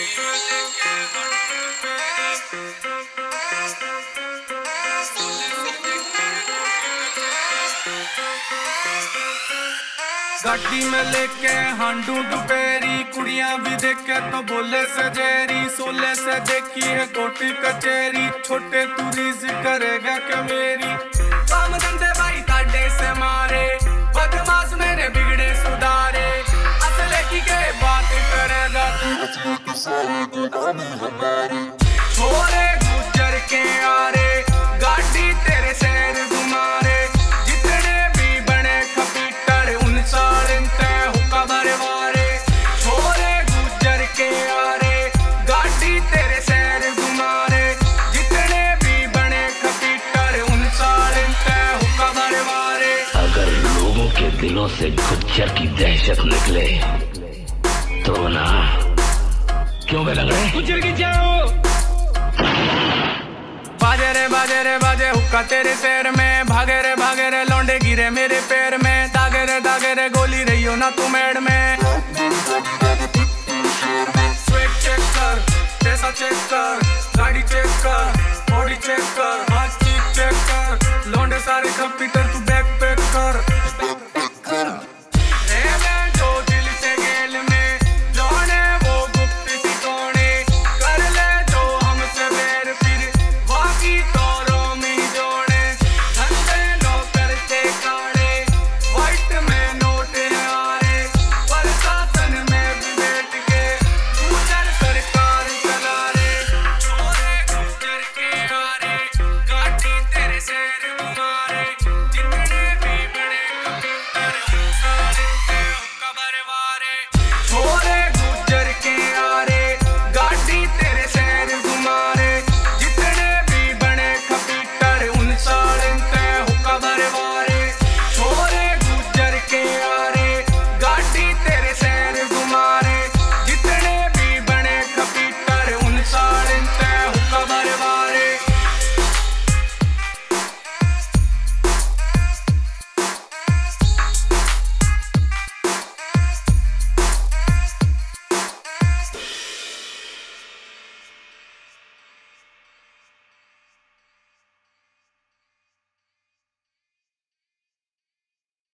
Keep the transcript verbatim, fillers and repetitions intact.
गाड़ी में लेके हांडू दुपेरी, कुड़ियां भी देखे तो बोले सजेरी। सोले से देखी है कोर्ट कचेरी, छोटे तू रीस करेगा क्या मेरी। काम धंधे भाई ताडे से मारे, बदमाश मेरे बिगड़े सुधारे। असले की के बात करेगा तू, छोरे गुजर के आरे, गाड़ी तेरे शहर घुमारे। जितने भी बने खपीटर उन साड़ते हुक्का भरवारे। छोरे गुजर के आरे, गाड़ी तेरे शहर घुमारे। जितने भी बने खपीटर उन साड़ते हुक्का भरवारे। अगर लोगों के दिलों से गुज्जर की दहशत निकले तो ना क्यों बे लग रहे गुजर की जाओ। बाजे रे बाजे रे बाजे हुक्का तेरे शहर में, भागे रे भागे रे लौंडे गिरे मेरे पैर में। दागे रे दागे रे गोली रही हो ना तू मेड़ में। स्वेट चेक कर, पैसा चेक कर, गाड़ी चेक कर, बॉडी चेक कर।